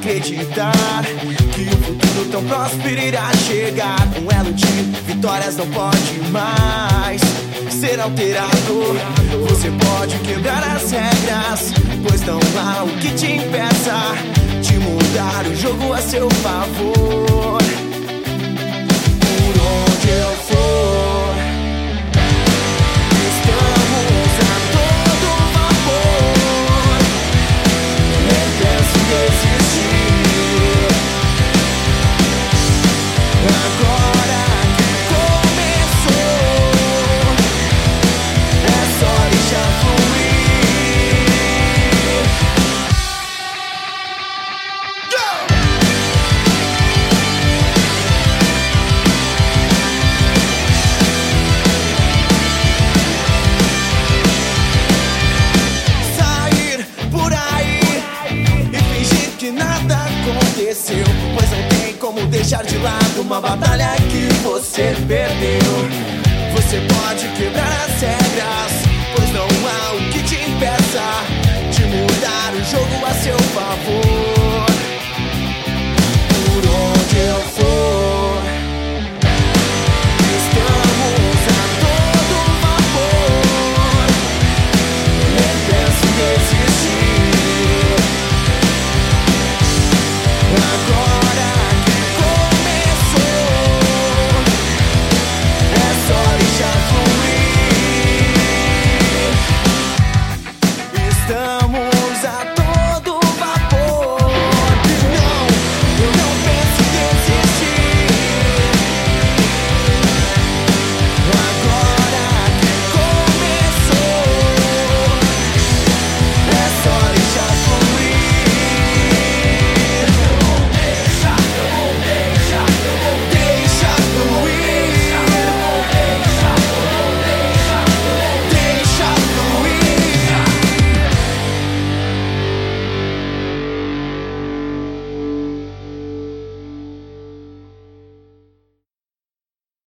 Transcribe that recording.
acreditar que o futuro tão próspero irá chegar. Um elo de vitórias não pode mais ser alterado. Você pode quebrar as regras, pois não há o que te impeça de mudar o jogo a seu favor. Por onde eu for, estamos a todo vapor. Nem penso em desistir. Agora que começou, é só deixar fluir. Sair por aí e fingir que nada aconteceu, pois não tem como deixar de lado uma batalha que você perdeu. Você pode quebrar as regras,